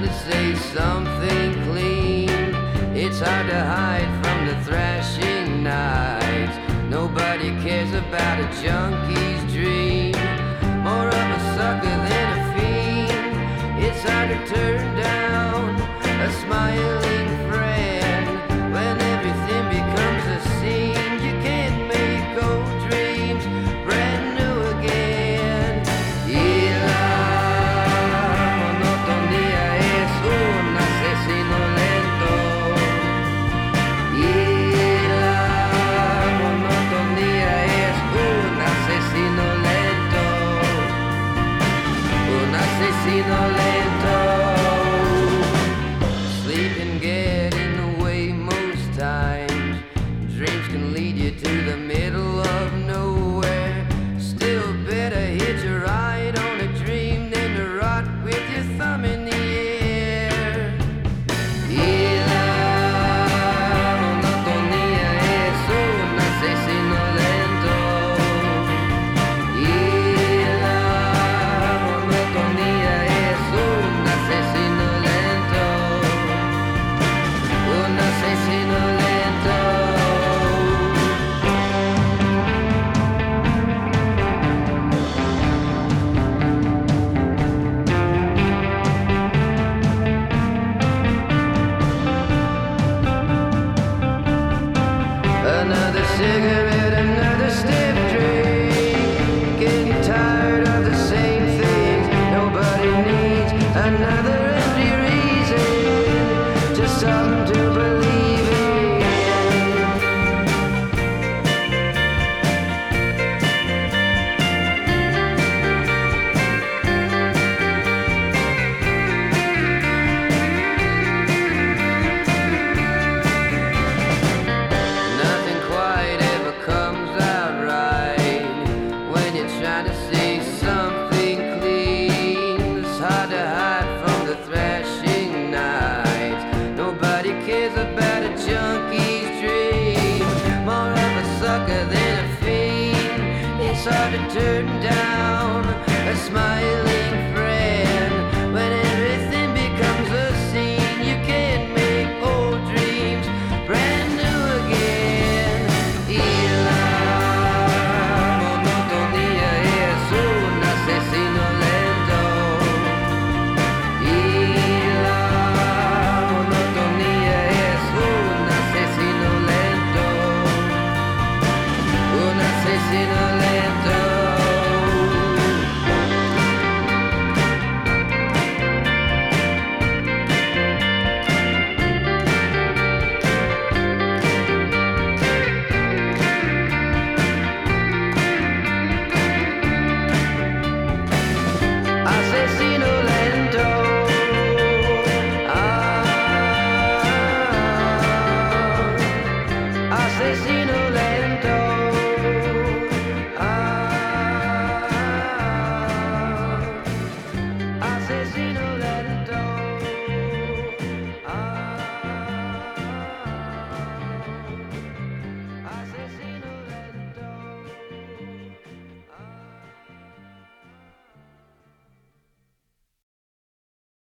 to say something clean. It's hard to hide from the thrashing nights. Nobody cares about a junkie's dream. More of a sucker than a fiend. It's hard to turn down a smiling friend when everything becomes a scene. You can't make old dreams brand new again. Y la monotonía es un asesino lento. Y la monotonía es un asesino lento. Un asesino lento. Sleep can get in the way most times. Dreams can lead you to the middle of nowhere. Still better hitch a ride on a dream than to rot with your thumb in the air. Y la monotonía es un asesino lento. Y la monotonía es un asesino lento. Un asesino lento. Another cigarette, another stiff drink. Getting tired of the same things. Nobody needs another empty reason. Just something to believe in. Nothing quite ever comes out right when you're trying to say something clean. It's hard to hide from the thrashing nights. Nobody cares about a junkie's dream. More of a sucker than a fiend. It's hard to turn down a smiling